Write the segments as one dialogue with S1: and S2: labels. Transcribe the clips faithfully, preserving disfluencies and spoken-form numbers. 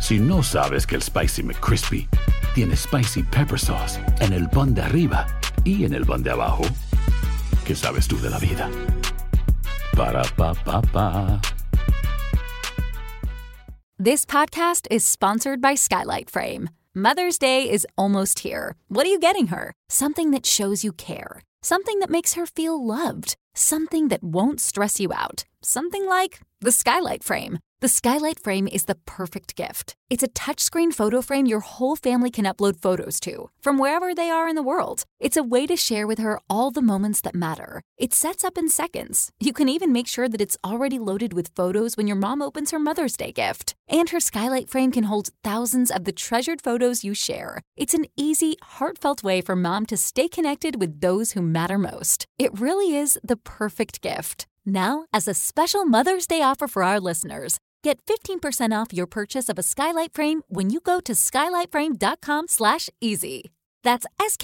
S1: Si no sabes que el Spicy McCrispy tiene Spicy Pepper Sauce en el pan de arriba y en el pan de abajo, ¿qué sabes tú de la vida? Para, pa, pa, pa.
S2: This podcast is sponsored by Skylight Frame. Mother's Day is almost here. What are you getting her? Something that shows you care. Something that makes her feel loved. Something that won't stress you out. Something like the Skylight Frame. The Skylight Frame is the perfect gift. It's a touchscreen photo frame your whole family can upload photos to, from wherever they are in the world. It's a way to share with her all the moments that matter. It sets up in seconds. You can even make sure that it's already loaded with photos when your mom opens her Mother's Day gift. And her Skylight Frame can hold thousands of the treasured photos you share. It's an easy, heartfelt way for mom to stay connected with those who matter most. It really is the perfect gift. Now, as a special Mother's Day offer for our listeners, get fifteen percent off your purchase of a Skylight Frame when you go to skylightframe.com slash easy. That's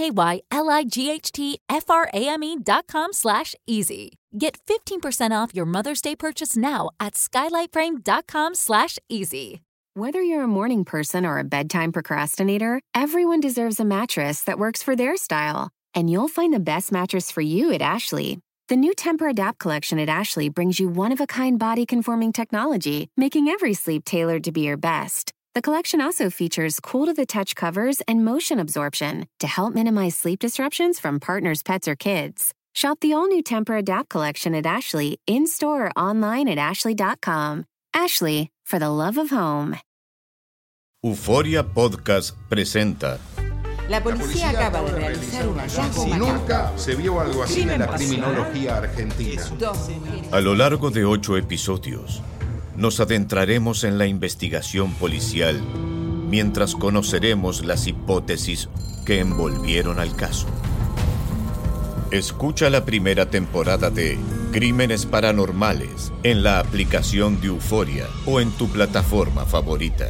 S2: S-K-Y-L-I-G-H-T-F-R-A-M-E dot com slash easy. Get fifteen percent off your Mother's Day purchase now at skylightframe.com slash easy.
S3: Whether you're a morning person or a bedtime procrastinator, everyone deserves a mattress that works for their style. And you'll find the best mattress for you at Ashley. The new Tempur-Adapt collection at Ashley brings you one-of-a-kind body-conforming technology, making every sleep tailored to be your best. The collection also features cool-to-the-touch covers and motion absorption to help minimize sleep disruptions from partners, pets, or kids. Shop the all-new Tempur-Adapt collection at Ashley, in-store or online at ashley dot com. Ashley, for the love of home.
S4: Euforia Podcast presenta.
S5: La policía acaba de realizar un hallazgo macabro.
S6: Nunca se vio algo así en la criminología argentina.
S4: A lo largo de ocho episodios, nos adentraremos en la investigación policial mientras conoceremos las hipótesis que envolvieron al caso. Escucha la primera temporada de Crímenes Paranormales en la aplicación de Euforia o en tu plataforma favorita.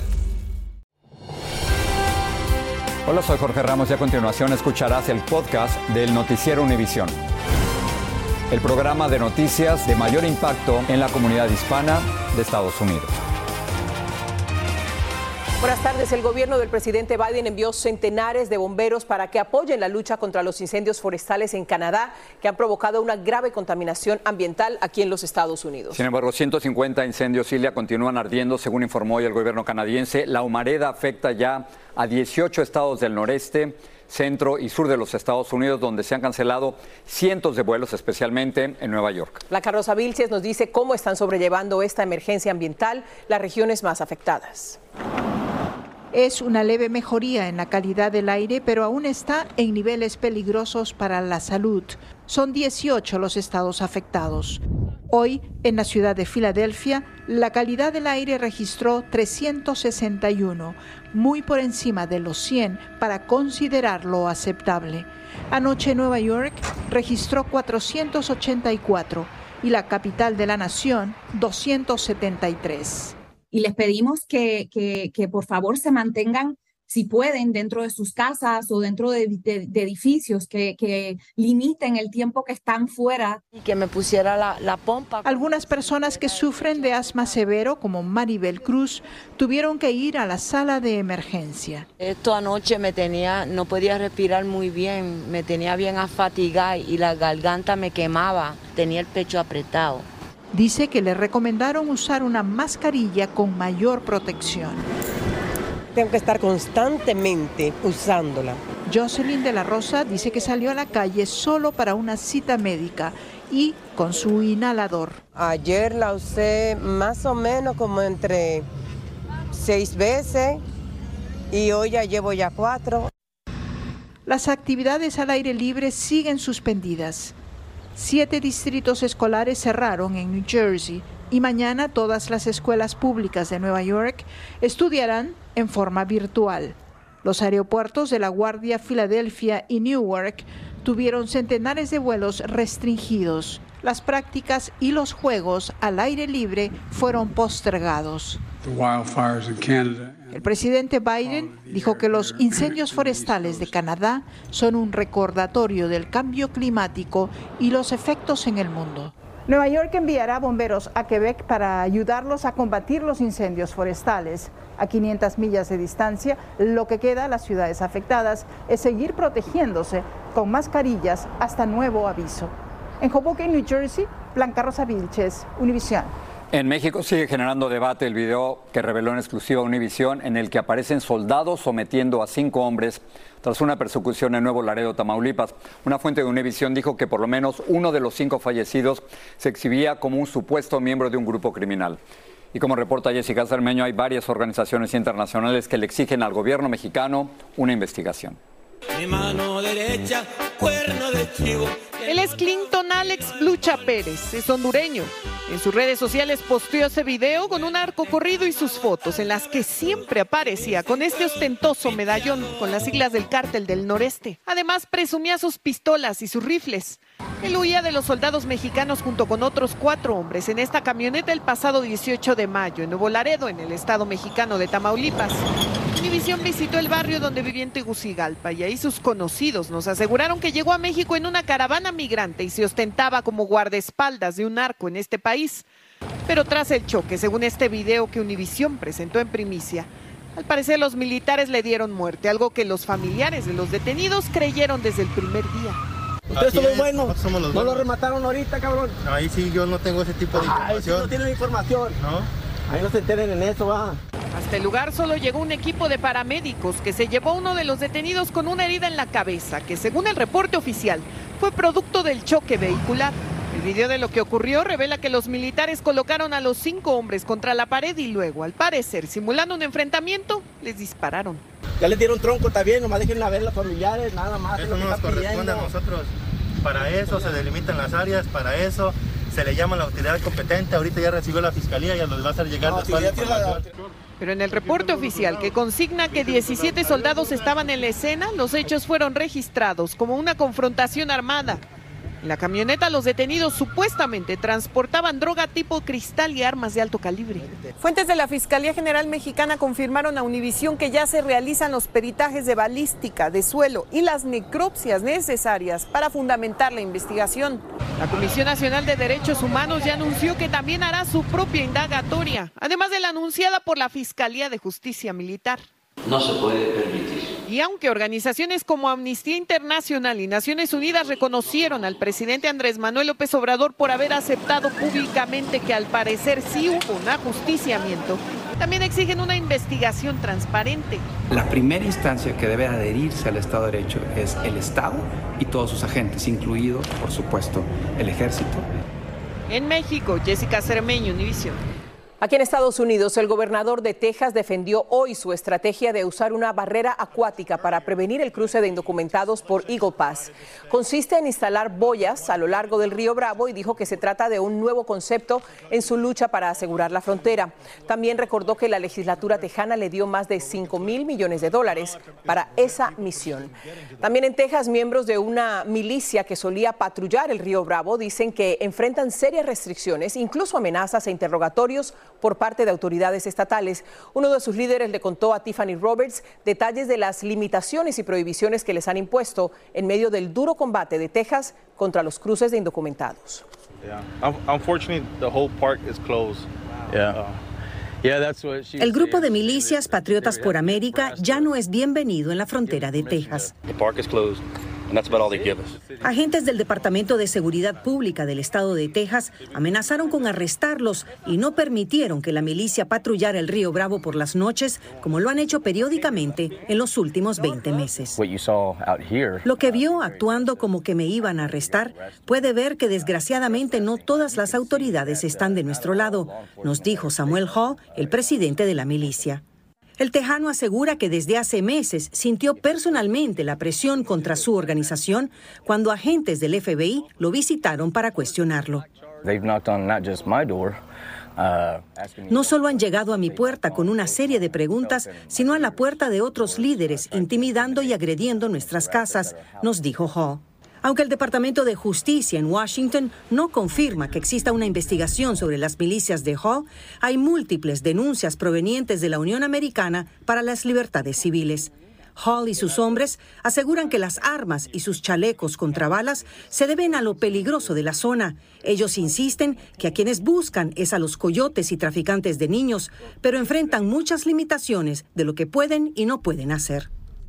S7: Hola, soy Jorge Ramos y a continuación escucharás el podcast del Noticiero Univisión, el programa de noticias de mayor impacto en la comunidad hispana de Estados Unidos.
S8: Buenas tardes. El gobierno del presidente Biden envió centenares de bomberos para que apoyen la lucha contra los incendios forestales en Canadá, que han provocado una grave contaminación ambiental aquí en los Estados Unidos.
S7: Sin embargo, ciento cincuenta incendios, Ilia, continúan ardiendo, según informó hoy el gobierno canadiense. La humareda afecta ya a dieciocho estados del noreste, centro y sur de los Estados Unidos, donde se han cancelado cientos de vuelos, especialmente en Nueva York.
S8: La Rosa Vilches nos dice cómo están sobrellevando esta emergencia ambiental las regiones más afectadas.
S9: Es una leve mejoría en la calidad del aire, pero aún está en niveles peligrosos para la salud. Son dieciocho los estados afectados. Hoy, en la ciudad de Filadelfia, la calidad del aire registró trescientos sesenta y uno, muy por encima de los cien para considerarlo aceptable. Anoche Nueva York registró cuatrocientos ochenta y cuatro y la capital de la nación doscientos setenta y tres.
S10: Y les pedimos que, que, que por favor se mantengan, si pueden, dentro de sus casas o dentro de, de, de edificios, que, que limiten el tiempo que están fuera.
S11: Y que me pusiera la, la pompa.
S9: Algunas personas que sufren de asma severo, como Maribel Cruz, tuvieron que ir a la sala de emergencia.
S11: Esto anoche me tenía, no podía respirar muy bien, me tenía bien afatigada y la garganta me quemaba, tenía el pecho apretado.
S9: Dice que le recomendaron usar una mascarilla con mayor protección.
S12: Tengo que estar constantemente usándola.
S9: Jocelyn de la Rosa dice que salió a la calle solo para una cita médica y con su inhalador.
S12: Ayer la usé más o menos como entre seis veces y hoy ya llevo ya cuatro.
S9: Las actividades al aire libre siguen suspendidas. Siete distritos escolares cerraron en New Jersey y mañana todas las escuelas públicas de Nueva York estudiarán en forma virtual. Los aeropuertos de LaGuardia, Filadelfia y Newark tuvieron centenares de vuelos restringidos. Las prácticas y los juegos al aire libre fueron postergados. El presidente Biden dijo que los incendios forestales de Canadá son un recordatorio del cambio climático y los efectos en el mundo. Nueva York enviará bomberos a Quebec para ayudarlos a combatir los incendios forestales. A quinientas millas de distancia, lo que queda a las ciudades afectadas es seguir protegiéndose con mascarillas hasta nuevo aviso. En Hoboken, New Jersey, Blanca Rosa Vilches, Univisión.
S7: En México sigue generando debate el video que reveló en exclusiva Univisión, en el que aparecen soldados sometiendo a cinco hombres tras una persecución en Nuevo Laredo, Tamaulipas. Una fuente de Univisión dijo que por lo menos uno de los cinco fallecidos se exhibía como un supuesto miembro de un grupo criminal. Y como reporta Jessica Cermeño, hay varias organizaciones internacionales que le exigen al gobierno mexicano una investigación.
S13: Mi mano derecha, cuerno de chivo.
S14: Él es Clinton Alex Blucha Pérez, es hondureño. En sus redes sociales posteó ese video con un arco corrido y sus fotos en las que siempre aparecía con este ostentoso medallón con las siglas del Cártel del Noreste. Además presumía sus pistolas y sus rifles. Él huía de los soldados mexicanos junto con otros cuatro hombres en esta camioneta el pasado dieciocho de mayo en Nuevo Laredo, en el estado mexicano de Tamaulipas. Univisión visitó el barrio donde vivía en Tegucigalpa y ahí sus conocidos nos aseguraron que llegó a México en una caravana migrante y se ostentaba como guardaespaldas de un narco en este país. Pero tras el choque, según este video que Univisión presentó en primicia, al parecer los militares le dieron muerte, algo que los familiares de los detenidos creyeron desde el primer día.
S15: Ustedes son los buenos, no, no lo remataron ahorita, cabrón.
S16: Ahí sí, yo no tengo ese tipo de información.
S15: Ahí sí no tienen información.
S16: ¿No?
S15: Ahí no se enteren en eso, va.
S14: Hasta el lugar solo llegó un equipo de paramédicos que se llevó a uno de los detenidos con una herida en la cabeza, que según el reporte oficial fue producto del choque vehicular. El video de lo que ocurrió revela que los militares colocaron a los cinco hombres contra la pared y luego, al parecer, simulando un enfrentamiento, les dispararon.
S15: Ya les dieron tronco, está bien, nomás dejen a ver los familiares, nada más.
S16: Eso no nos corresponde a nosotros. Para eso se delimitan las áreas, para eso se le llama a la autoridad competente. Ahorita ya recibió la fiscalía y ya los va a hacer llegar no, después la información.
S14: Pero en el reporte oficial que consigna que diecisiete soldados estaban en la escena, los hechos fueron registrados como una confrontación armada. En la camioneta los detenidos supuestamente transportaban droga tipo cristal y armas de alto calibre. Fuentes de la Fiscalía General Mexicana confirmaron a Univisión que ya se realizan los peritajes de balística, de suelo y las necropsias necesarias para fundamentar la investigación. La Comisión Nacional de Derechos Humanos ya anunció que también hará su propia indagatoria, además de la anunciada por la Fiscalía de Justicia Militar.
S17: No se puede permitir.
S14: Y aunque organizaciones como Amnistía Internacional y Naciones Unidas reconocieron al presidente Andrés Manuel López Obrador por haber aceptado públicamente que al parecer sí hubo un ajusticiamiento, también exigen una investigación transparente.
S18: La primera instancia que debe adherirse al Estado de Derecho es el Estado y todos sus agentes, incluido, por supuesto, el Ejército.
S14: En México, Jessica Cermeño, Univisión.
S8: Aquí en Estados Unidos, el gobernador de Texas defendió hoy su estrategia de usar una barrera acuática para prevenir el cruce de indocumentados por Eagle Pass. Consiste en instalar boyas a lo largo del río Bravo y dijo que se trata de un nuevo concepto en su lucha para asegurar la frontera. También recordó que la legislatura tejana le dio más de cinco mil millones de dólares para esa misión. También en Texas, miembros de una milicia que solía patrullar el río Bravo dicen que enfrentan serias restricciones, incluso amenazas e interrogatorios por parte de autoridades estatales. Uno de sus líderes le contó a Tiffany Roberts detalles de las limitaciones y prohibiciones que les han impuesto en medio del duro combate de Texas contra los cruces de indocumentados.
S19: El grupo de milicias Patriotas por América ya no es bienvenido en la frontera de Texas. Agentes del Departamento de Seguridad Pública del estado de Texas amenazaron con arrestarlos y no permitieron que la milicia patrullara el río Bravo por las noches, como lo han hecho periódicamente en los últimos veinte meses. Lo que vio actuando como que me iban a arrestar, puede ver que desgraciadamente no todas las autoridades están de nuestro lado, nos dijo Samuel Hall, el presidente de la milicia. El tejano asegura que desde hace meses sintió personalmente la presión contra su organización cuando agentes del F B I lo visitaron para cuestionarlo. No solo han llegado a mi puerta con una serie de preguntas, sino a la puerta de otros líderes, intimidando y agrediendo nuestras casas, nos dijo Hall. Aunque el Departamento de Justicia en Washington no confirma que exista una investigación sobre las milicias de Hall, hay múltiples denuncias provenientes de la Unión Americana para las Libertades Civiles. Hall y sus hombres aseguran que las armas y sus chalecos contra balas se deben a lo peligroso de la zona. Ellos insisten que a quienes buscan es a los coyotes y traficantes de niños, pero enfrentan muchas limitaciones de lo que pueden y no pueden hacer.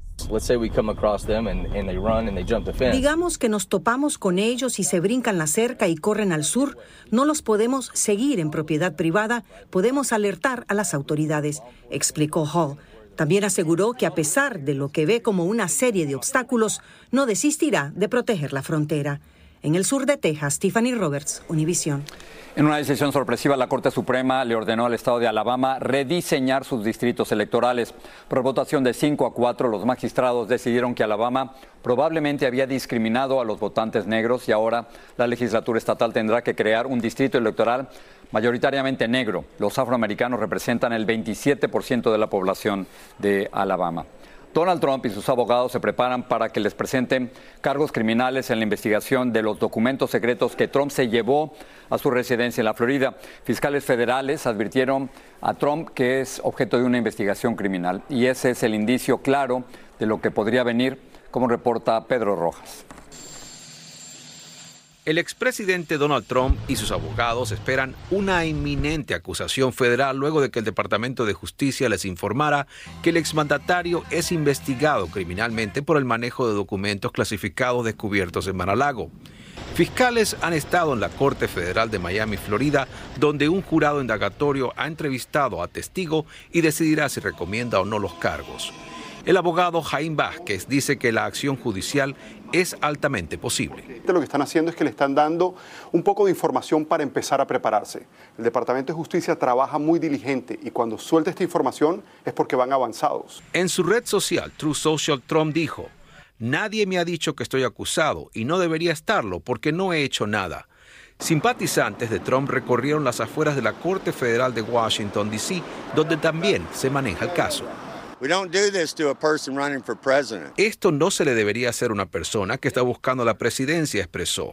S19: Digamos que nos topamos con ellos y se brincan la cerca y corren al sur. No los podemos seguir en propiedad privada, podemos alertar a las autoridades, explicó Hall. También aseguró que a pesar de lo que ve como una serie de obstáculos, no desistirá de proteger la frontera. En el sur de Texas, Tiffany Roberts, Univisión.
S7: En una decisión sorpresiva, la Corte Suprema le ordenó al estado de Alabama rediseñar sus distritos electorales. Por votación de cinco a cuatro, los magistrados decidieron que Alabama probablemente había discriminado a los votantes negros y ahora la legislatura estatal tendrá que crear un distrito electoral mayoritariamente negro. Los afroamericanos representan el veintisiete por ciento de la población de Alabama. Donald Trump y sus abogados se preparan para que les presenten cargos criminales en la investigación de los documentos secretos que Trump se llevó a su residencia en la Florida. Fiscales federales advirtieron a Trump que es objeto de una investigación criminal y ese es el indicio claro de lo que podría venir, como reporta Pedro Rojas.
S20: El expresidente Donald Trump y sus abogados esperan una inminente acusación federal luego de que el Departamento de Justicia les informara que el exmandatario es investigado criminalmente por el manejo de documentos clasificados descubiertos en Mar-a-Lago. Fiscales han estado en la Corte Federal de Miami, Florida, donde un jurado indagatorio ha entrevistado a testigo y decidirá si recomienda o no los cargos. El abogado Jaime Vázquez dice que la acción judicial es altamente posible.
S21: Lo que están haciendo es que le están dando un poco de información para empezar a prepararse. El Departamento de Justicia trabaja muy diligente y cuando suelta esta información es porque van avanzados.
S20: En su red social, Truth Social, Trump dijo: "Nadie me ha dicho que estoy acusado y no debería estarlo porque no he hecho nada". Simpatizantes de Trump recorrieron las afueras de la Corte Federal de Washington, D C, donde también se maneja el caso. Esto no se le debería hacer a una persona que está buscando la presidencia, expresó.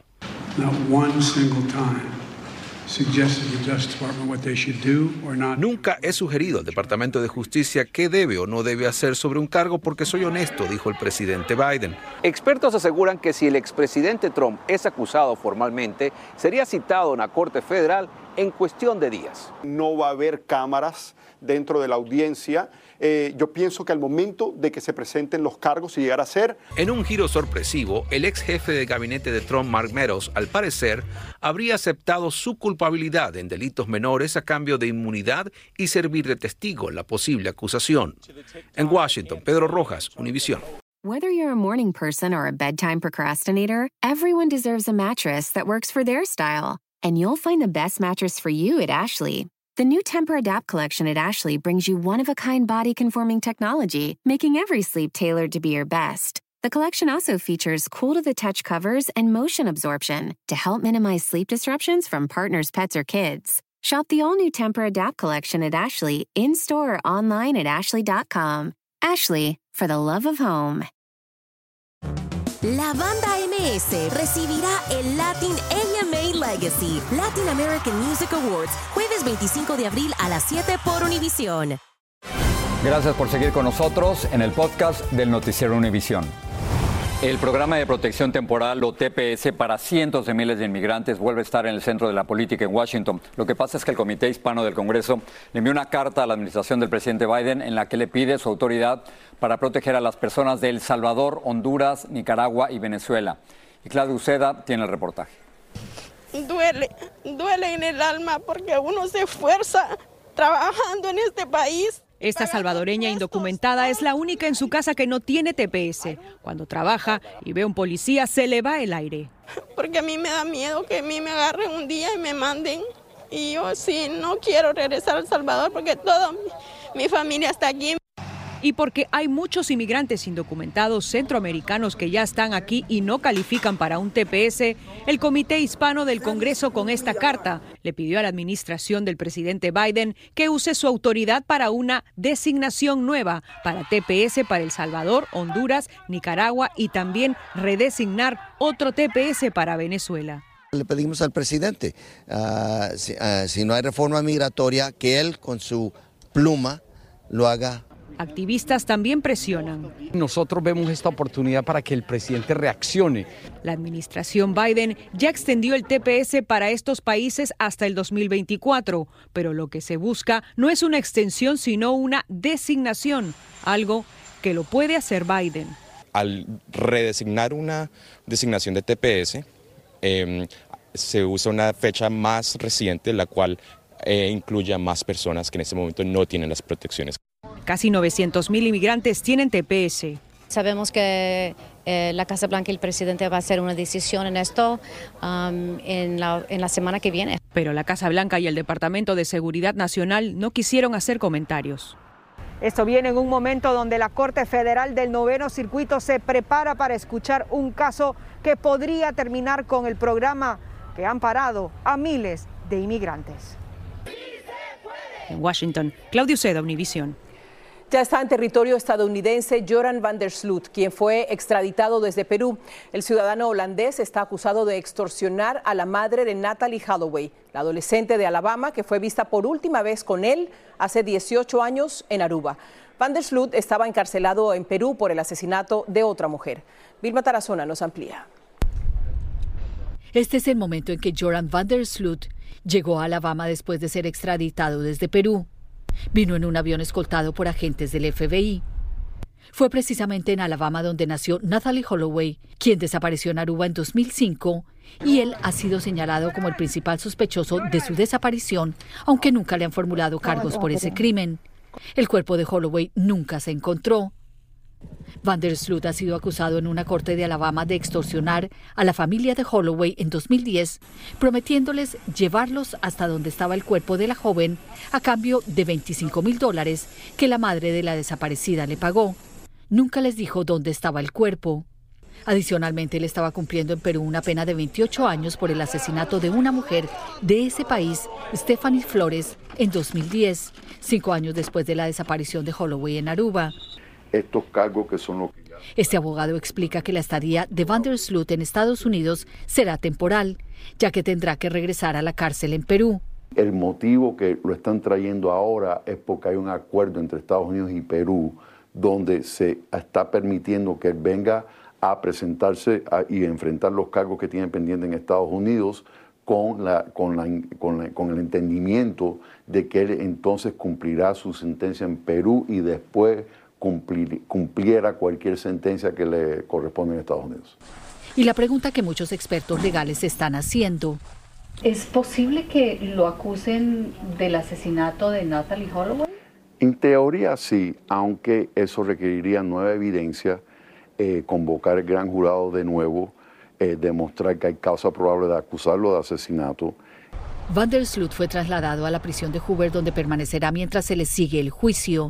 S20: Nunca he sugerido al Departamento de Justicia qué debe o no debe hacer sobre un cargo porque soy honesto, dijo el presidente Biden. Expertos aseguran que si el expresidente Trump es acusado formalmente, sería citado en la Corte Federal en cuestión de días.
S21: No va a haber cámaras dentro de la audiencia. Eh, yo pienso que al momento de que se presenten los cargos y llegar a ser...
S20: En un giro sorpresivo, el ex jefe de gabinete de Trump, Mark Meadows, al parecer, habría aceptado su culpabilidad en delitos menores a cambio de inmunidad y servir de testigo en la posible acusación. En Washington, Pedro Rojas, Univisión.
S3: Whether you're a morning person or a bedtime procrastinator, everyone deserves a mattress that works for their style. And you'll find the best mattress for you at Ashley. The new Tempur-Adapt collection at Ashley brings you one-of-a-kind body-conforming technology, making every sleep tailored to be your best. The collection also features cool-to-the-touch covers and motion absorption to help minimize sleep disruptions from partners, pets, or kids. Shop the all-new Tempur-Adapt collection at Ashley, in-store or online at ashley dot com. Ashley, for the love of home.
S22: La banda M S recibirá el Latin A M A Legacy Latin American Music Awards jueves veinticinco de abril a las siete por Univisión.
S7: Gracias por seguir con nosotros en el podcast del Noticiero Univisión. El programa de protección temporal o T P S para cientos de miles de inmigrantes vuelve a estar en el centro de la política en Washington. Lo que pasa es que el Comité Hispano del Congreso le envió una carta a la administración del presidente Biden en la que le pide su autoridad para proteger a las personas de El Salvador, Honduras, Nicaragua y Venezuela. Y Claudia Uceda tiene el reportaje.
S23: Duele, duele en el alma porque uno se esfuerza trabajando en este país.
S24: Esta salvadoreña indocumentada es la única en su casa que no tiene T P S. Cuando trabaja y ve a un policía, se le va el aire.
S23: Porque a mí me da miedo que a mí me agarren un día y me manden. Y yo sí, no quiero regresar a El Salvador porque toda mi, mi familia está aquí.
S24: Y porque hay muchos inmigrantes indocumentados centroamericanos que ya están aquí y no califican para un T P S, el Comité Hispano del Congreso con esta carta le pidió a la administración del presidente Biden que use su autoridad para una designación nueva para T P S para El Salvador, Honduras, Nicaragua y también redesignar otro T P S para Venezuela.
S25: Le pedimos al presidente, uh, si, uh, si no hay reforma migratoria, que él con su pluma lo haga
S24: Activistas también presionan.
S1: Nosotros vemos esta oportunidad para que el presidente reaccione.
S24: La administración Biden ya extendió el T P S para estos países hasta el dos mil veinticuatro, pero lo que se busca no es una extensión, sino una designación, algo que lo puede hacer Biden.
S2: Al redesignar una designación de T P S, eh, se usa una fecha más reciente, la cual eh, incluye a más personas que en este momento no tienen las protecciones.
S24: Casi novecientos mil inmigrantes tienen T P S.
S4: Sabemos que eh, la Casa Blanca y el presidente va a hacer una decisión en esto um, en, la, en la semana que viene.
S24: Pero la Casa Blanca y el Departamento de Seguridad Nacional no quisieron hacer comentarios.
S5: Esto viene en un momento donde la Corte Federal del Noveno Circuito se prepara para escuchar un caso que podría terminar con el programa que han parado a miles de inmigrantes.
S24: En Washington, Claudia Uceda, Univisión.
S8: Ya está en territorio estadounidense Joran van der Sloot, quien fue extraditado desde Perú. El ciudadano holandés está acusado de extorsionar a la madre de Natalee Holloway, la adolescente de Alabama que fue vista por última vez con él hace dieciocho años en Aruba. Van der Sloot estaba encarcelado en Perú por el asesinato de otra mujer. Vilma Tarazona nos amplía.
S6: Este es el momento en que Joran van der Sloot llegó a Alabama después de ser extraditado desde Perú. Vino en un avión escoltado por agentes del F B I. Fue precisamente en Alabama donde nació Natalee Holloway, quien desapareció en Aruba en dos mil cinco, y él ha sido señalado como el principal sospechoso de su desaparición, aunque nunca le han formulado cargos por ese crimen. El cuerpo de Holloway nunca se encontró. Van der Sloot ha sido acusado en una corte de Alabama de extorsionar a la familia de Holloway en dos mil diez, prometiéndoles llevarlos hasta donde estaba el cuerpo de la joven a cambio de veinticinco mil dólares que la madre de la desaparecida le pagó. Nunca les dijo dónde estaba el cuerpo. Adicionalmente, él estaba cumpliendo en Perú una pena de veintiocho años por el asesinato de una mujer de ese país, Stephanie Flores, en dos mil diez, cinco años después de la desaparición de Holloway en Aruba.
S26: Estos cargos que son los que...
S6: Este abogado explica que la estadía de van der Sloot en Estados Unidos será temporal, ya que tendrá que regresar a la cárcel en Perú.
S26: El motivo que lo están trayendo ahora es porque hay un acuerdo entre Estados Unidos y Perú donde se está permitiendo que él venga a presentarse a, y enfrentar los cargos que tiene pendientes en Estados Unidos con, la, con, la, con, la, con el entendimiento de que él entonces cumplirá su sentencia en Perú y después Cumplir, cumpliera cualquier sentencia que le corresponde en Estados Unidos.
S6: Y la pregunta que muchos expertos legales están haciendo:
S27: ¿es posible que lo acusen del asesinato de Natalee Holloway?
S26: En teoría sí, aunque eso requeriría nueva evidencia, eh, convocar el gran jurado de nuevo, eh, demostrar que hay causa probable de acusarlo de asesinato.
S6: Van der Sloot fue trasladado a la prisión de Hoover, donde permanecerá mientras se le sigue el juicio.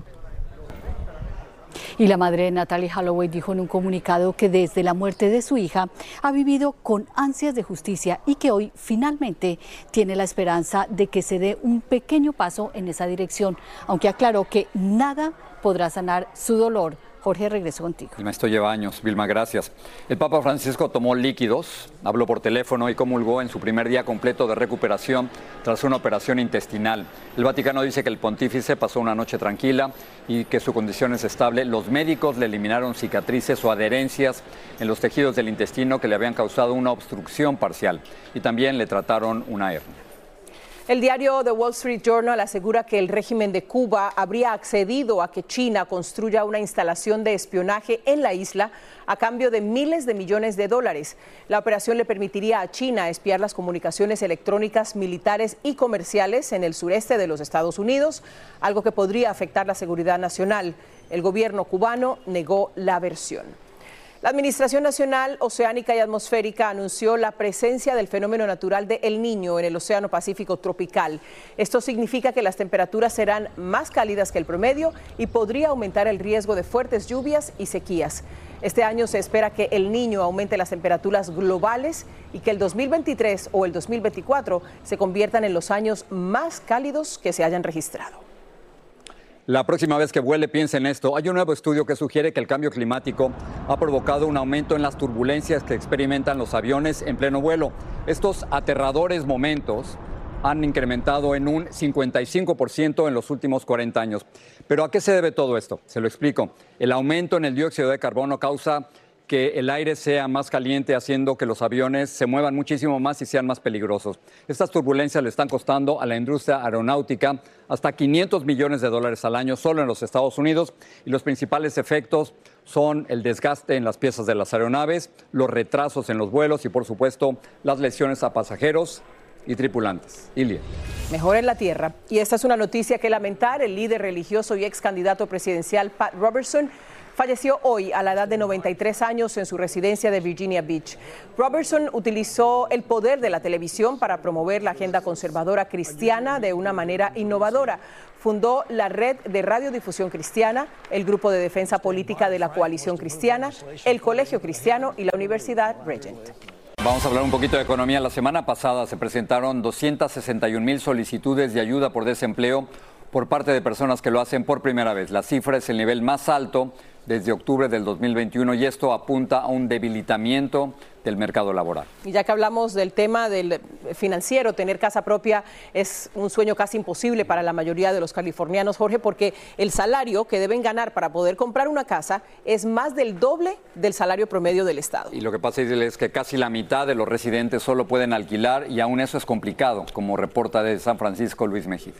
S6: Y la madre de Natalee Holloway dijo en un comunicado que desde la muerte de su hija ha vivido con ansias de justicia y que hoy finalmente tiene la esperanza de que se dé un pequeño paso en esa dirección, aunque aclaró que nada podrá sanar su dolor. Jorge, regreso contigo.
S7: Vilma, esto lleva años. Vilma, gracias. El Papa Francisco tomó líquidos, habló por teléfono y comulgó en su primer día completo de recuperación tras una operación intestinal. El Vaticano dice que el pontífice pasó una noche tranquila y que su condición es estable. Los médicos le eliminaron cicatrices o adherencias en los tejidos del intestino que le habían causado una obstrucción parcial y también le trataron una hernia.
S8: El diario The Wall Street Journal asegura que el régimen de Cuba habría accedido a que China construya una instalación de espionaje en la isla a cambio de miles de millones de dólares. La operación le permitiría a China espiar las comunicaciones electrónicas militares y comerciales en el sureste de los Estados Unidos, algo que podría afectar la seguridad nacional. El gobierno cubano negó la versión. La Administración Nacional Oceánica y Atmosférica anunció la presencia del fenómeno natural de El Niño en el Océano Pacífico tropical. Esto significa que las temperaturas serán más cálidas que el promedio y podría aumentar el riesgo de fuertes lluvias y sequías. Este año se espera que El Niño aumente las temperaturas globales y que el dos mil veintitrés o el dos mil veinticuatro se conviertan en los años más cálidos que se hayan registrado.
S7: La próxima vez que vuele, piense en esto. Hay un nuevo estudio que sugiere que el cambio climático ha provocado un aumento en las turbulencias que experimentan los aviones en pleno vuelo. Estos aterradores momentos han incrementado en un cincuenta y cinco por ciento en los últimos cuarenta años. ¿Pero a qué se debe todo esto? Se lo explico. El aumento en el dióxido de carbono causa que el aire sea más caliente, haciendo que los aviones se muevan muchísimo más y sean más peligrosos. Estas turbulencias le están costando a la industria aeronáutica hasta quinientos millones de dólares al año solo en los Estados Unidos, y los principales efectos son el desgaste en las piezas de las aeronaves, los retrasos en los vuelos y, por supuesto, las lesiones a pasajeros y tripulantes. Ilia.
S8: Mejor en la tierra. Y esta es una noticia que lamentar. El líder religioso y ex candidato presidencial Pat Robertson falleció hoy a la edad de noventa y tres años en su residencia de Virginia Beach. Robertson utilizó el poder de la televisión para promover la agenda conservadora cristiana de una manera innovadora. Fundó la Red de Radiodifusión Cristiana, el Grupo de Defensa Política de la Coalición Cristiana, el Colegio Cristiano y la Universidad Regent.
S7: Vamos a hablar un poquito de economía. La semana pasada se presentaron doscientas sesenta y una mil solicitudes de ayuda por desempleo por parte de personas que lo hacen por primera vez. La cifra es el nivel más alto desde octubre del dos mil veintiuno, y esto apunta a un debilitamiento del mercado laboral.
S8: Y ya que hablamos del tema del financiero, tener casa propia es un sueño casi imposible para la mayoría de los californianos, Jorge, porque el salario que deben ganar para poder comprar una casa es más del doble del salario promedio del estado.
S7: Y lo que pasa es que casi la mitad de los residentes solo pueden alquilar, y aún eso es complicado, como reporta de San Francisco Luis Mejía.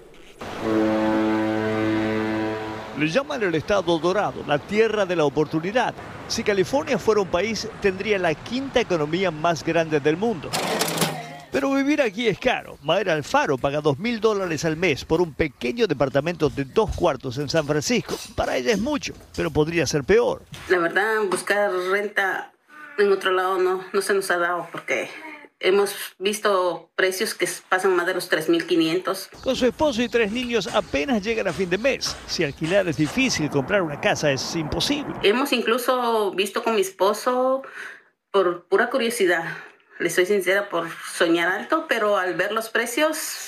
S9: Le llaman el estado dorado, la tierra de la oportunidad. Si California fuera un país, tendría la quinta economía más grande del mundo. Pero vivir aquí es caro. Mayra Alfaro paga dos mil dólares al mes por un pequeño departamento de dos cuartos en San Francisco. Para ella es mucho, pero podría ser peor.
S10: La verdad, buscar renta en otro lado no, no se nos ha dado, porque hemos visto precios que pasan más de los tres mil quinientos.
S9: Con su esposo y tres niños apenas llegan a fin de mes. Si alquilar es difícil, comprar una casa es imposible.
S10: Hemos incluso visto con mi esposo, por pura curiosidad, le soy sincera, por soñar alto, pero al ver los precios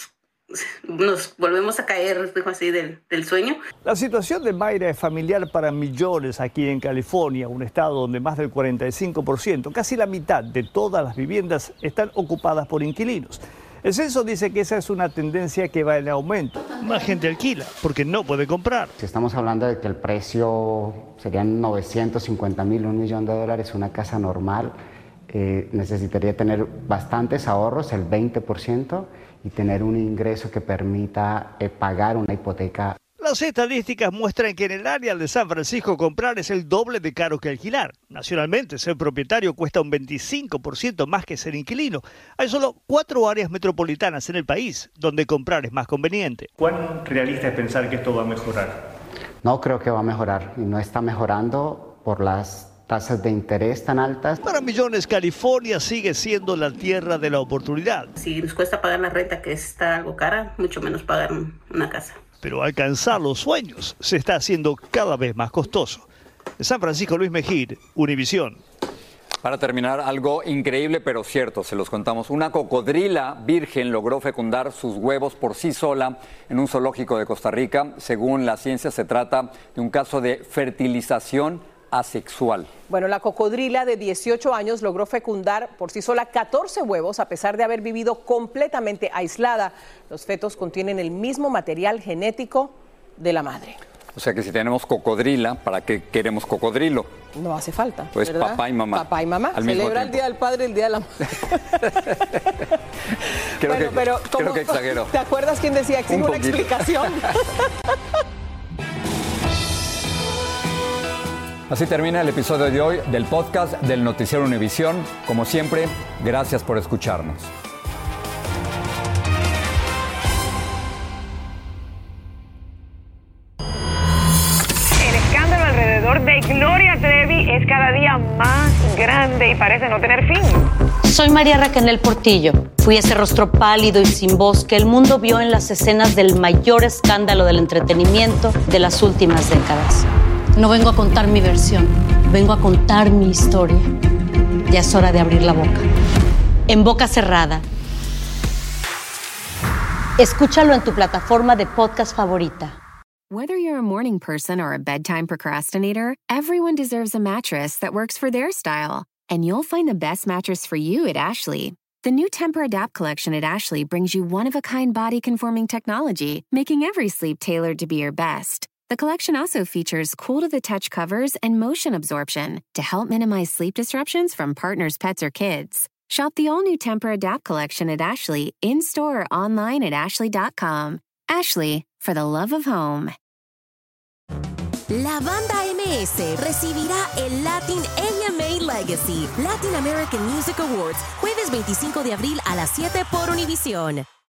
S10: nos volvemos a caer, digo así, del, del sueño.
S9: La situación de Mayra es familiar para millones aquí en California, un estado donde más del cuarenta y cinco por ciento, casi la mitad de todas las viviendas están ocupadas por inquilinos. El censo dice que esa es una tendencia que va en aumento. Más gente alquila porque no puede comprar.
S11: Si estamos hablando de que el precio serían novecientos cincuenta mil, un millón de dólares, una casa normal, eh, necesitaría tener bastantes ahorros, el veinte por ciento, y tener un ingreso que permita eh, pagar una hipoteca.
S9: Las estadísticas muestran que en el área de San Francisco comprar es el doble de caro que alquilar. Nacionalmente, ser propietario cuesta un veinticinco por ciento más que ser inquilino. Hay solo cuatro áreas metropolitanas en el país donde comprar es más conveniente. ¿Cuán realista es pensar que esto va a mejorar?
S11: No creo que va a mejorar, y no está mejorando por las tasas de interés tan altas.
S9: Para millones, California sigue siendo la tierra de la oportunidad.
S10: Si nos cuesta pagar la renta, que está algo cara, mucho menos pagar una casa.
S9: Pero alcanzar los sueños se está haciendo cada vez más costoso. De San Francisco, Luis Mejía, Univisión.
S7: Para terminar, algo increíble pero cierto, se los contamos. Una cocodrila virgen logró fecundar sus huevos por sí sola en un zoológico de Costa Rica. Según la ciencia, se trata de un caso de fertilización asexual.
S8: Bueno, la cocodrila de dieciocho años logró fecundar por sí sola catorce huevos a pesar de haber vivido completamente aislada. Los fetos contienen el mismo material genético de la madre.
S7: O sea que si tenemos cocodrila, ¿para qué queremos cocodrilo?
S8: No hace falta,
S7: Pues
S8: ¿verdad?
S7: papá y mamá.
S8: Papá y mamá.
S7: Al mismo
S8: Celebra el
S7: tiempo.
S8: Día del Padre y el Día de la Madre.
S7: Creo,
S8: bueno,
S7: que,
S8: pero
S7: creo
S8: como-
S7: que exagero.
S8: ¿Te acuerdas quién decía que
S7: Un
S8: una
S7: poquito.
S8: explicación?
S7: Así termina el episodio de hoy del podcast del Noticiero Univisión. Como siempre, gracias por escucharnos.
S12: El escándalo alrededor de Gloria Trevi es cada día más grande y parece no tener fin.
S13: Soy María Raquel Portillo. Fui ese rostro pálido y sin voz que el mundo vio en las escenas del mayor escándalo del entretenimiento de las últimas décadas. No vengo a contar mi versión, vengo a contar mi historia. Ya es hora de abrir la boca. En boca cerrada. Escúchalo en tu plataforma de podcast favorita.
S3: Whether you're a morning person or a bedtime procrastinator, everyone deserves a mattress that works for their style. And you'll find the best mattress for you at Ashley. The new Temper-Adapt collection at Ashley brings you one-of-a-kind body-conforming technology, making every sleep tailored to be your best. The collection also features cool-to-the-touch covers and motion absorption to help minimize sleep disruptions from partners, pets, or kids. Shop the all-new Temper-Adapt collection at Ashley, in-store or online at ashley dot com. Ashley, for the love of home.
S22: La banda M S recibirá el Latin A M A Legacy Latin American Music Awards jueves veinticinco de abril a las siete por Univisión.